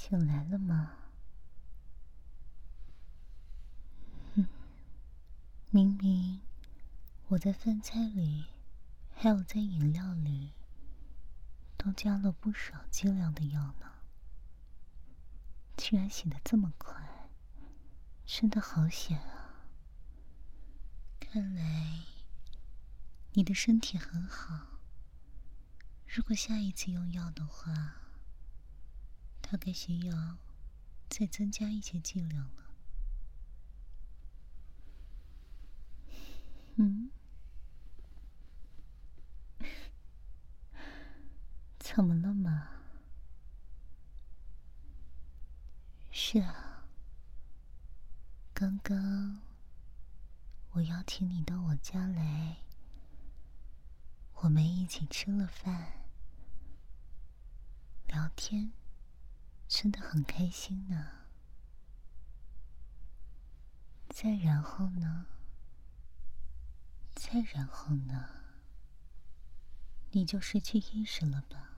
醒来了吗？明明我在饭菜里，还有在饮料里，都加了不少剂量的药呢。居然醒得这么快，真的好险啊！看来你的身体很好。如果下一次用药的话，大概需要再增加一些剂量了。怎么了嘛？是啊，刚刚我邀请你到我家来，我们一起吃了饭，聊天，真的很开心呢。再然后呢？再然后呢？你就失去意识了吧？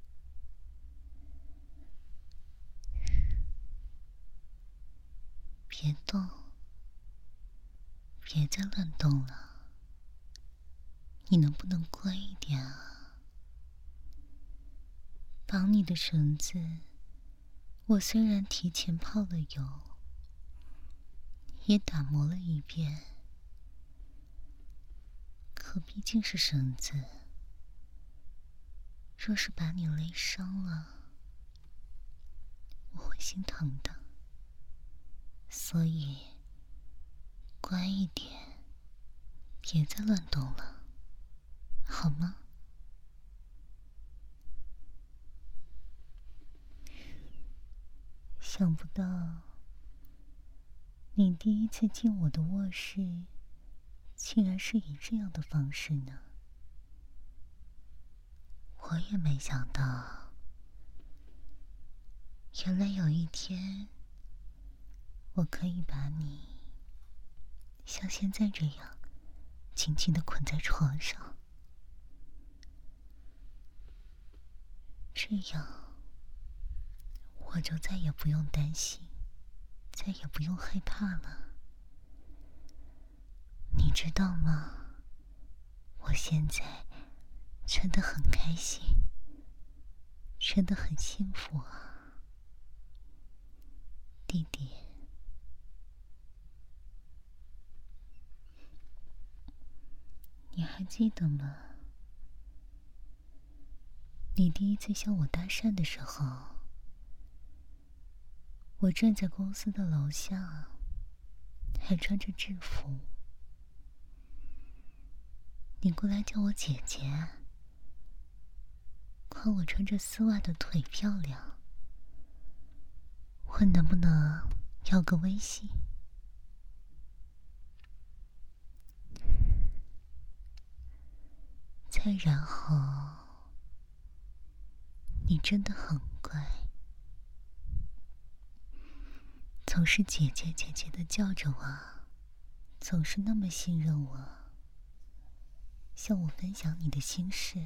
别动，别再乱动了。你能不能乖一点啊？绑你的绳子，我虽然提前泡了油，也打磨了一遍，可毕竟是绳子，若是把你勒伤了，我会心疼的。所以，乖一点，别再乱动了，好吗？想不到，你第一次进我的卧室，竟然是以这样的方式呢。我也没想到，原来有一天，我可以把你像现在这样紧紧地捆在床上，这样我就再也不用担心，再也不用害怕了。你知道吗？我现在真的很开心，真的很幸福啊，弟弟。你还记得吗？你第一次向我搭讪的时候，我站在公司的楼下，还穿着制服。你过来叫我姐姐，夸我穿着丝袜的腿漂亮，问能不能要个微信。再然后，你真的很乖，总是姐姐姐姐的叫着我，总是那么信任我，向我分享你的心事。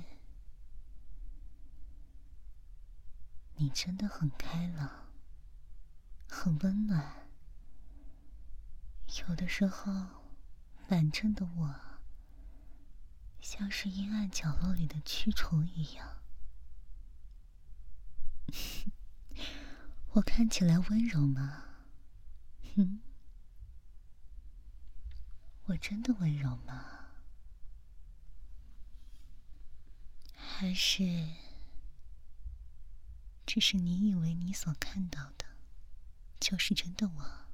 你真的很开朗，很温暖。有的时候，反正的我，像是阴暗角落里的蛆虫一样。我看起来温柔吗？我真的温柔吗？还是只是你以为你所看到的就是真的我？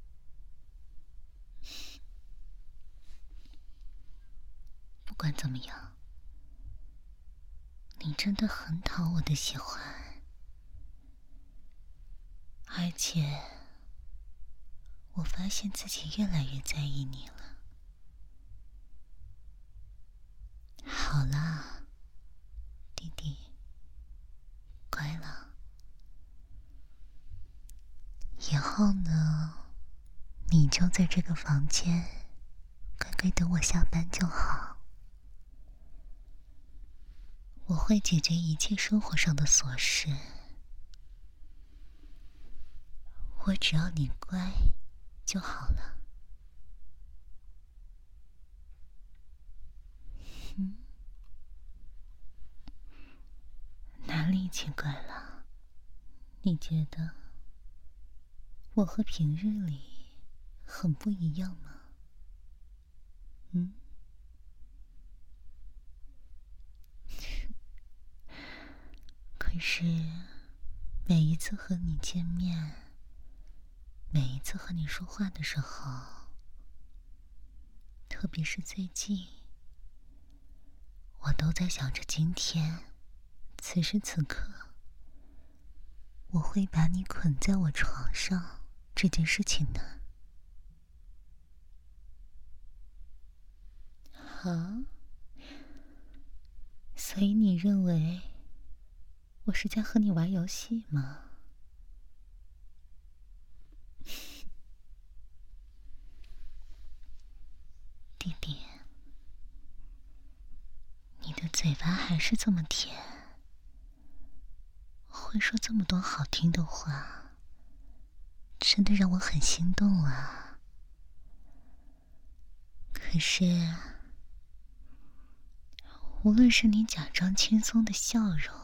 不管怎么样，你真的很讨我的喜欢，而且我发现自己越来越在意你了。好啦，弟弟，乖了。以后呢，你就在这个房间乖乖等我下班就好。我会解决一切生活上的琐事。 我只要你乖就好了。哪里奇怪了？你觉得我和平日里很不一样吗？可是每一次和你见面，每一次和你说话的时候，特别是最近，我都在想着今天，此时此刻，我会把你捆在我床上这件事情呢。啊？所以你认为我是在和你玩游戏吗？弟弟，你的嘴巴还是这么甜，会说这么多好听的话，真的让我很心动啊。可是，无论是你假装轻松的笑容，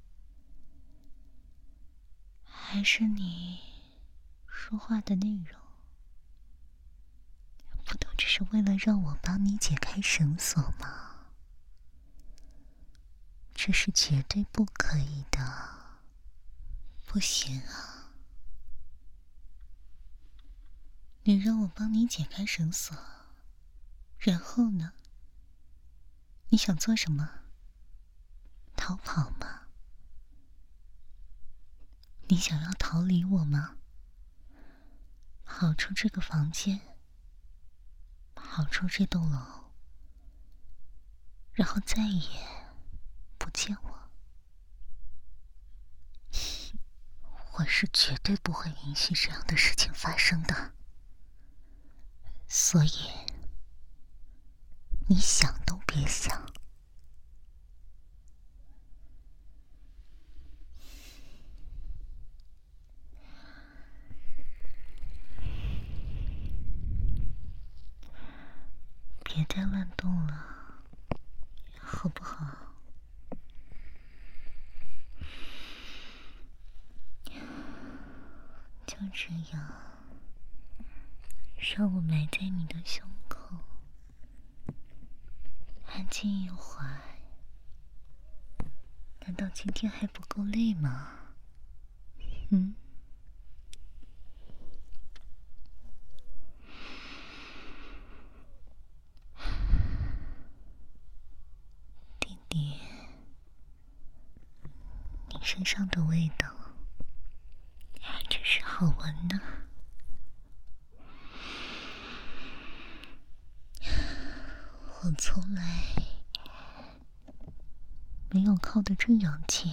还是你说话的内容，不都只是为了让我帮你解开绳索吗？这是绝对不可以的，不行啊！你让我帮你解开绳索，然后呢？你想做什么？逃跑吗？你想要逃离我吗？跑出这个房间，跑出这栋楼，然后再也不见我？我是绝对不会允许这样的事情发生的，所以你想都别想。别再乱动了，好不好？就这样，让我埋在你的胸口，安静一会儿。难道今天还不够累吗？弟弟，你身上的味道还真是好闻呢。我从来没有靠得这样近，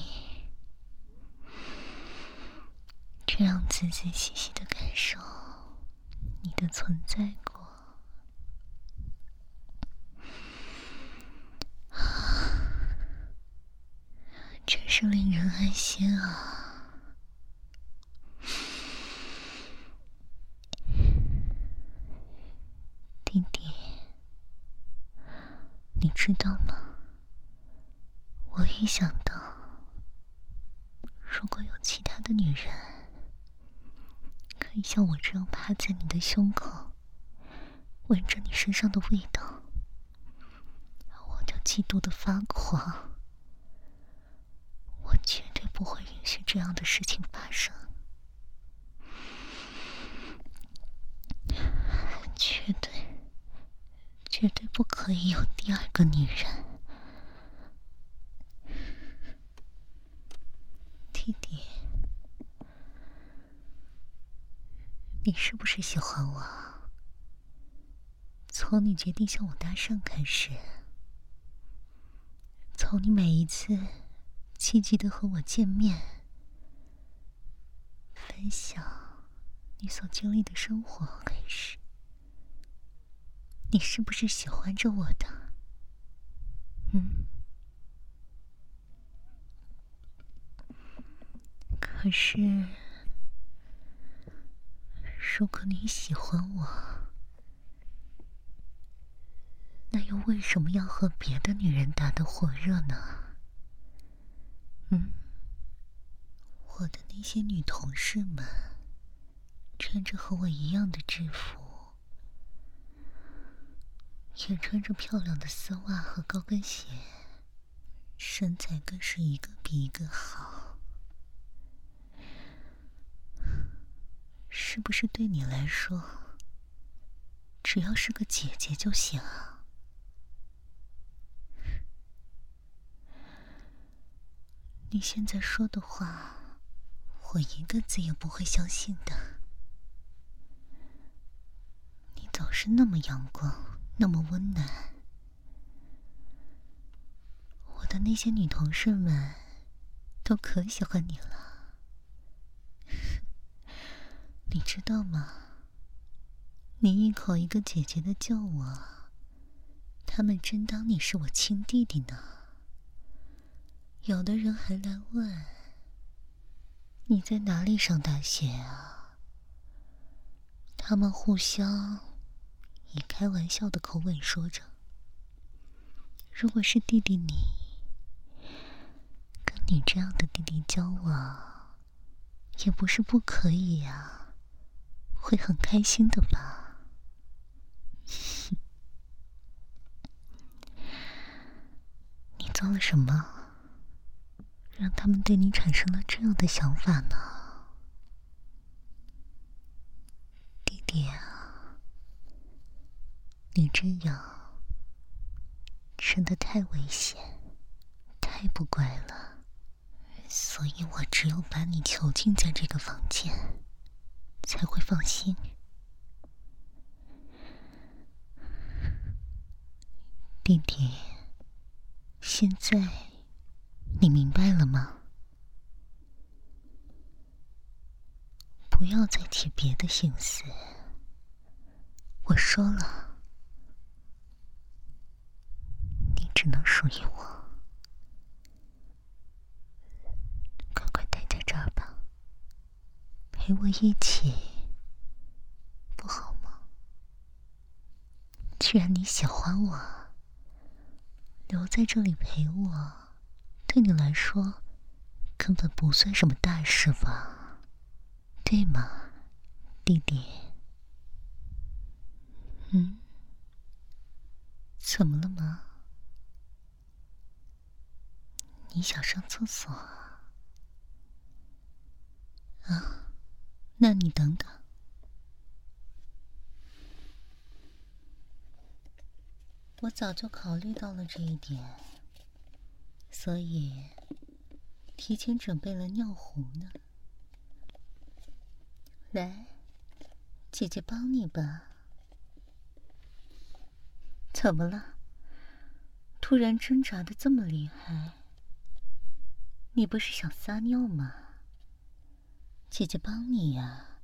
这样仔仔细细的感受你的存在过。真是令人安心啊！弟弟，你知道吗？我一想到，如果有其他的女人可以像我这样趴在你的胸口，闻着你身上的味道，我就嫉妒的发狂。我绝对不会允许这样的事情发生，绝对不可以有第二个女人。弟弟，你是不是喜欢我？从你决定向我搭讪开始，从你每一次积极的和我见面，分享你所经历的生活开始，你是不是喜欢着我的？可是如果你喜欢我，那又为什么要和别的女人打得火热呢？我的那些女同事们穿着和我一样的制服，也穿着漂亮的丝袜和高跟鞋，身材更是一个比一个好。是不是对你来说，只要是个姐姐就行啊？你现在说的话，我一个字也不会相信的。你总是那么阳光，那么温暖，我的那些女同事们都可喜欢你了。你知道吗？你一口一个姐姐的叫我，他们真当你是我亲弟弟呢。有的人还来问，你在哪里上大学啊？他们互相以开玩笑的口吻说着，如果是弟弟你，跟你这样的弟弟交往，也不是不可以呀，会很开心的吧？你做了什么，让他们对你产生了这样的想法呢？弟弟啊，你这样真的太危险，太不乖了，所以我只有把你囚禁在这个房间，才会放心。弟弟，现在你明白了吗？不要再提别的心思。我说了，你只能属于我。快快待在这儿吧，陪我一起，不好吗？既然你喜欢我，留在这里陪我，对你来说根本不算什么大事吧？对吗，弟弟？怎么了吗？你想上厕所啊？那你等等。我早就考虑到了这一点，所以提前准备了尿壶呢。来，姐姐帮你吧。怎么了？突然挣扎得这么厉害？你不是想撒尿吗？姐姐帮你呀。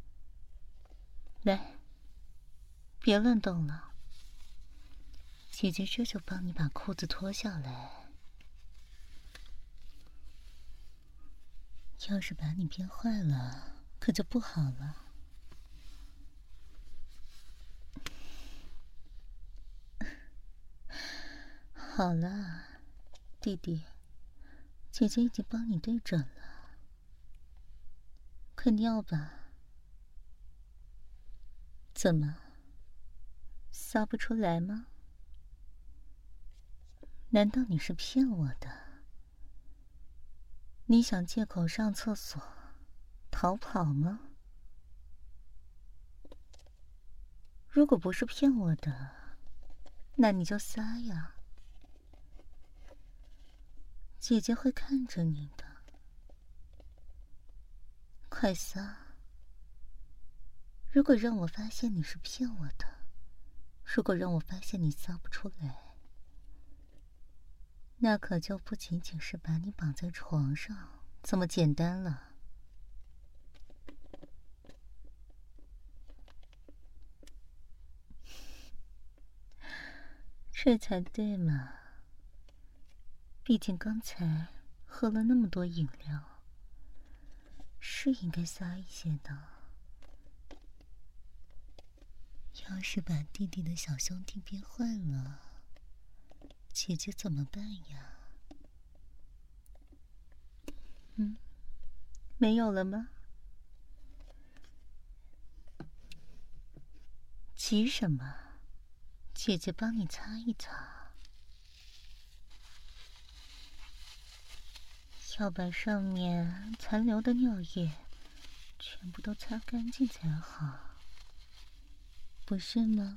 来，别乱动了。姐姐这就帮你把裤子脱下来。要是把你憋坏了，可就不好了。好了，弟弟，姐姐已经帮你对准了，快尿吧。怎么，撒不出来吗？难道你是骗我的？你想借口上厕所逃跑吗？如果不是骗我的，那你就撒呀。姐姐会看着你的，快撒。如果让我发现你是骗我的，如果让我发现你撒不出来，那可就不仅仅是把你绑在床上这么简单了。这才对嘛，毕竟刚才喝了那么多饮料，是应该撒一些的。 要是把弟弟的小兄弟憋坏了，姐姐怎么办呀？没有了吗？急什么？姐姐帮你擦一擦，要把上面残留的尿液全部都擦干净才好，不是吗？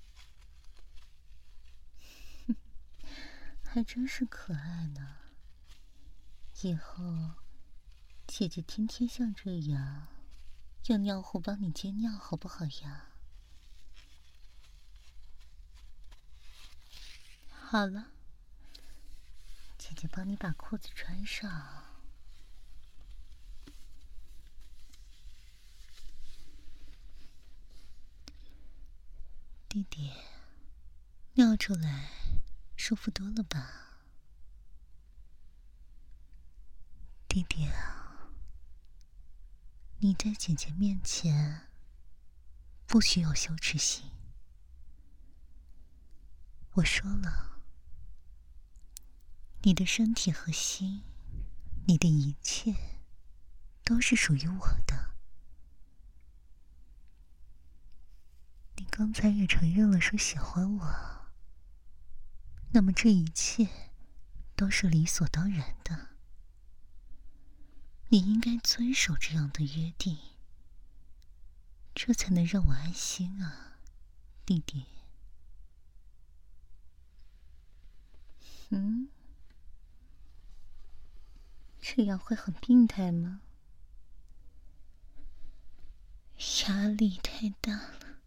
还真是可爱呢。以后姐姐天天像这样用尿壶帮你接尿，好不好呀？好了，姐姐帮你把裤子穿上。弟弟，尿出来舒服多了吧？弟弟啊，你在姐姐面前不许有羞耻心。我说了，你的身体和心，你的一切都是属于我的。你刚才也承认了说喜欢我，那么这一切都是理所当然的。你应该遵守这样的约定，这才能让我安心啊，弟弟。这样会很病态吗？压力太大了。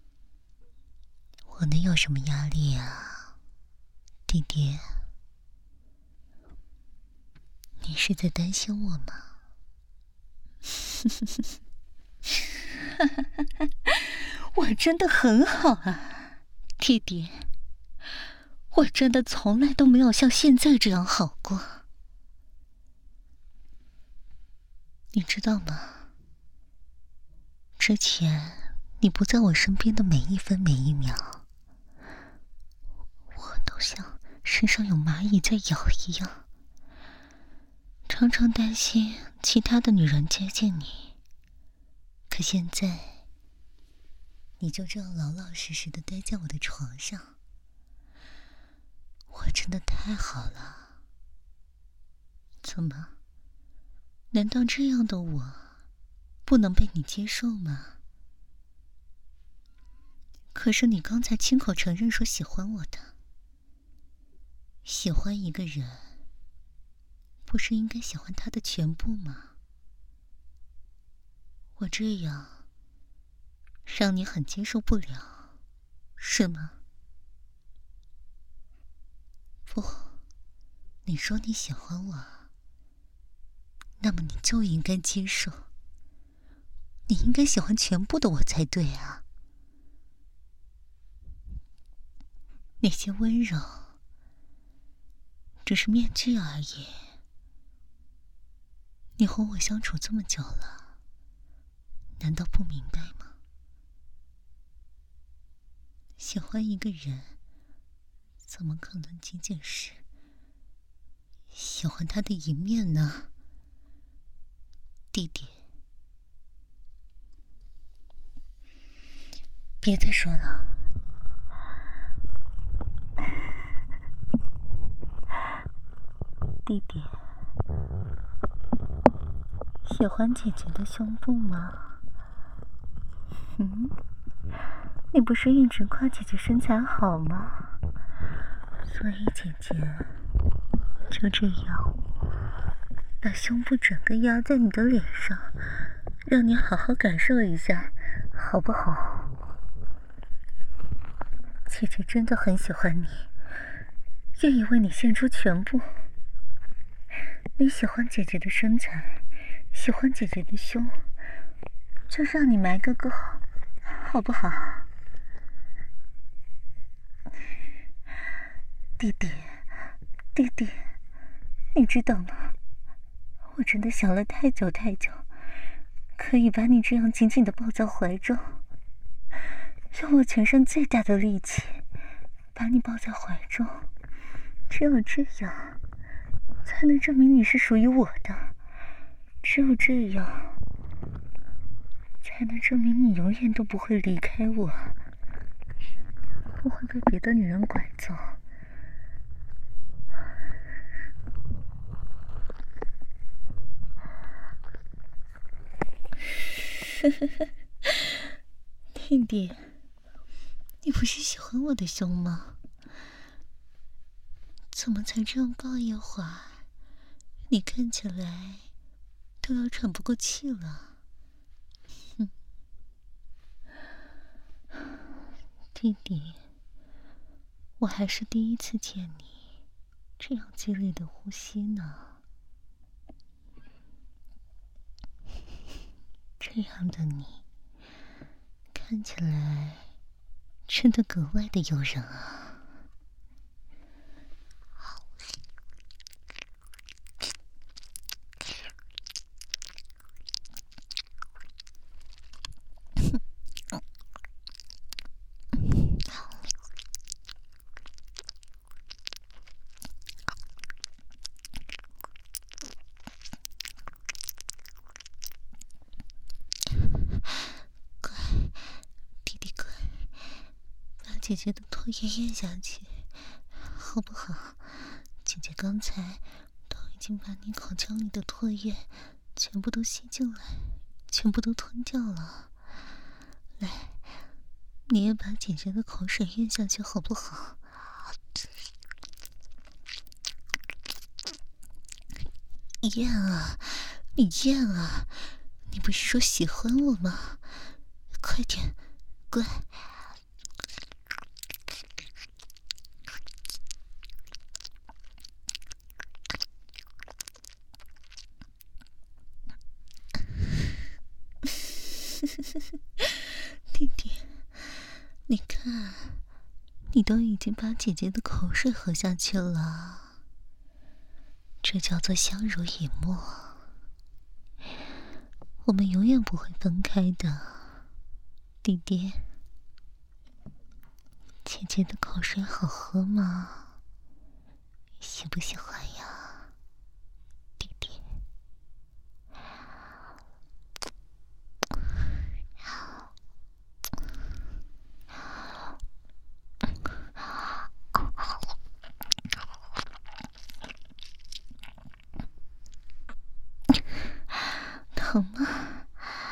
我能有什么压力啊，弟弟？你是在担心我吗？我真的很好啊，弟弟。我真的从来都没有像现在这样好过。你知道吗？之前你不在我身边的每一分每一秒，我都像身上有蚂蚁在咬一样，常常担心其他的女人接近你。可现在，你就这样老老实实的待在我的床上，我真的太好了。怎么？难道这样的我不能被你接受吗？可是你刚才亲口承认说喜欢我的。喜欢一个人，不是应该喜欢他的全部吗？我这样让你很接受不了，是吗？不，你说你喜欢我，那么你就应该接受，你应该喜欢全部的我才对啊。那些温柔只是面具而已。你和我相处这么久了，难道不明白吗？喜欢一个人，怎么可能仅仅是喜欢他的一面呢？弟弟，别再说了。弟弟，喜欢姐姐的胸部吗？你不是一直夸姐姐身材好吗？所以姐姐就这样把胸部整个压在你的脸上，让你好好感受一下，好不好？姐姐真的很喜欢你，愿意为你献出全部。你喜欢姐姐的身材，喜欢姐姐的胸，就让你埋个够，好不好？弟弟，弟弟，你知道吗？我真的想了太久太久，可以把你这样紧紧地抱在怀中， 用我全身最大的力气把你抱在怀中，只有这样才能证明你是属于我的，只有这样才能证明你永远都不会离开我，不会被别的女人拐走。弟弟，你不是喜欢我的胸吗？怎么才这样抱一会儿，你看起来都要喘不过气了。弟弟，我还是第一次见你这样激烈的呼吸呢。这样的你，看起来真的格外的诱人啊。姐姐的唾液咽下去，好不好？姐姐刚才都已经把你口腔里的唾液全部都吸进来，全部都吞掉了。来，你也把姐姐的口水咽下去，好不好？咽啊，你咽啊！你不是说喜欢我吗？快点，乖。弟弟，你看，你都已经把姐姐的口水喝下去了，这叫做相濡以沫。我们永远不会分开的，弟弟。姐姐的口水好喝吗？喜不喜欢呀，弟弟？疼吗？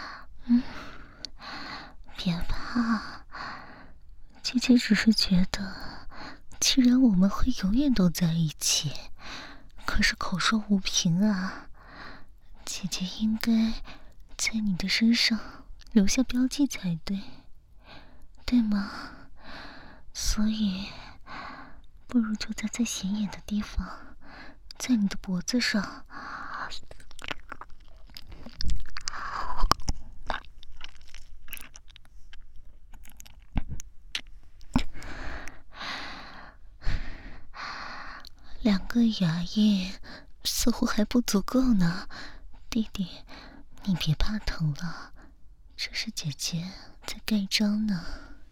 别怕，姐姐只是觉得，既然我们会永远都在一起，可是口说无凭啊。姐姐应该在你的身上留下标记才对，对吗？所以，不如就在最显眼的地方，在你的脖子上。2个牙印似乎还不足够呢，弟弟，你别怕疼了，这是姐姐在盖章呢。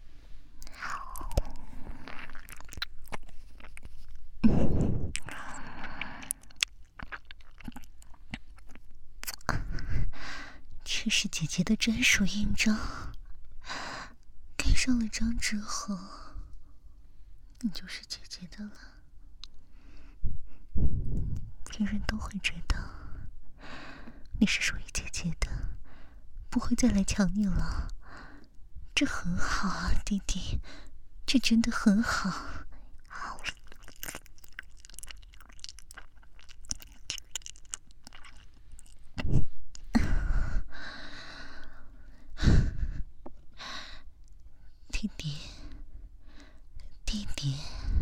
这是姐姐的专属印章，盖上了章之后，你就是姐姐的了。别人都会知道，你是属于姐姐的，不会再来抢你了。这很好啊，弟弟，这真的很好。弟弟，弟弟，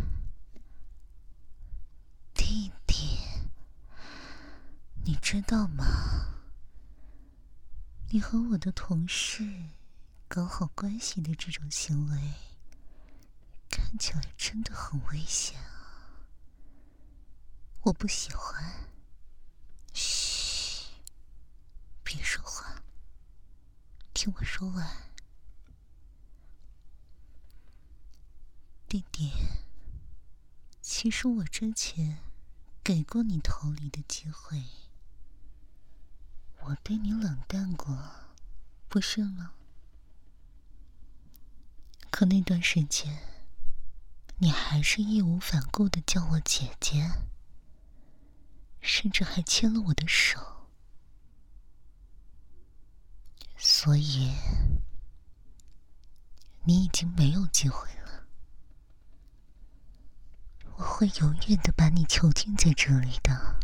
弟弟，你知道吗？你和我的同事搞好关系的这种行为，看起来真的很危险啊！我不喜欢。嘘，别说话，听我说完。 弟弟，其实我之前给过你逃离的机会，我对你冷淡过，不是吗？可那段时间，你还是义无反顾地叫我姐姐，甚至还牵了我的手，所以你已经没有机会了。我会永远地把你囚禁在这里的，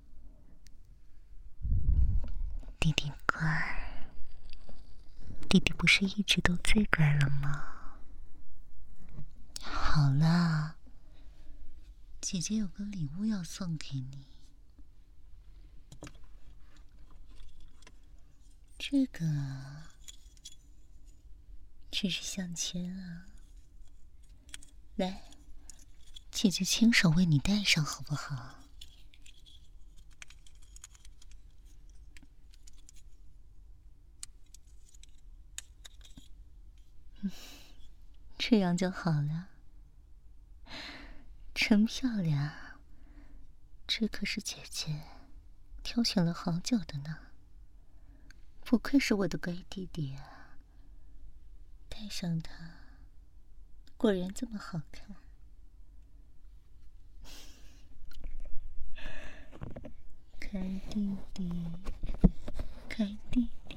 弟弟乖。弟弟不是一直都最乖了吗？好啦，姐姐有个礼物要送给你。这个这是项圈啊，来，姐姐亲手为你戴上好不好？这样就好了，真漂亮。这可是姐姐挑选了好久的呢，不愧是我的乖弟弟啊！戴上它，果然这么好看。乖弟弟，乖弟弟，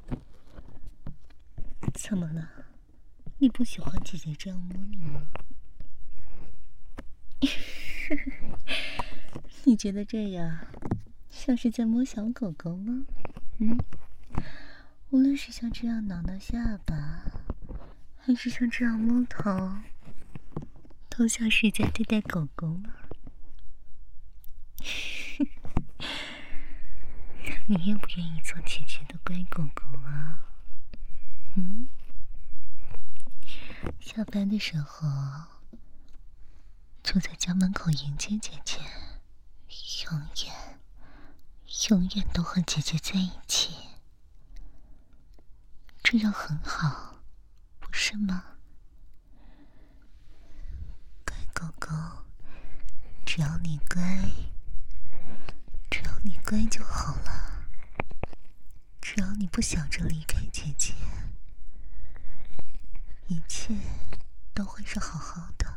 怎么了？你不喜欢姐姐这样摸你吗？你觉得这样像是在摸小狗狗吗？无论是像这样挠挠下巴，还是像这样摸头，都像是在对待狗狗吗？你愿不愿意做姐姐的乖狗狗啊？下班的时候就在家门口迎接姐姐，永远都和姐姐在一起，这样很好，不是吗？乖狗狗，只要你乖就好了，只要你不想着离开姐姐，一切都会是好好的。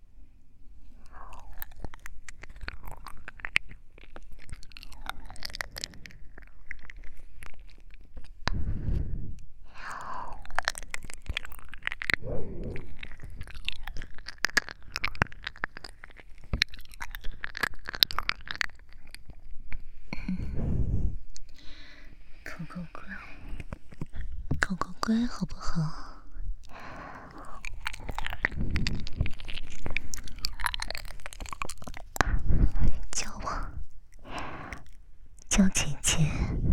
狗狗乖好不好？叫姐姐。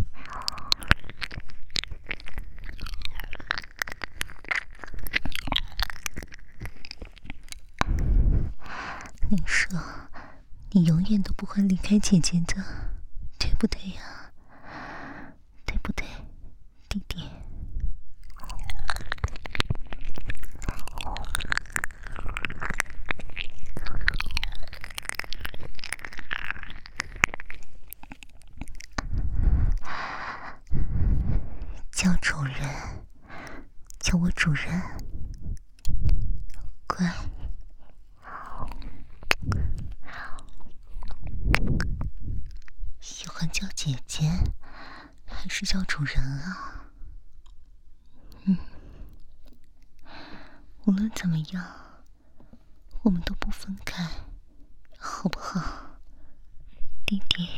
你说你永远都不会离开姐姐的，对不对呀？对不对，弟弟？叫主人，叫我主人，乖。喜欢叫姐姐还是叫主人啊？无论怎么样，我们都不分开，好不好，弟弟？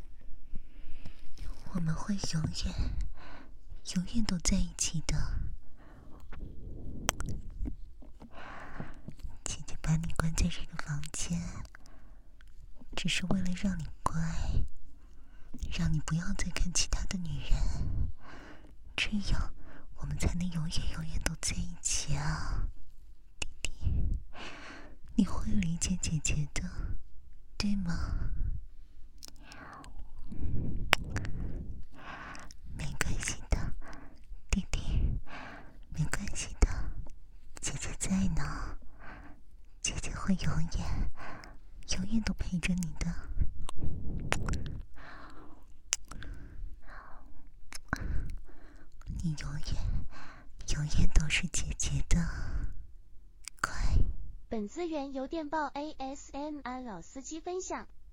我们会永远都在一起的。姐姐把你关在这个房间，只是为了让你乖，让你不要再看其他的女人，这样我们才能永远都在一起啊，弟弟。你会理解姐姐的，对吗？没关系的，弟弟，没关系的，姐姐在呢， 会永远都陪着你的。你永远都是姐姐的乖。 本资源由电报 ASMR 老司机分享。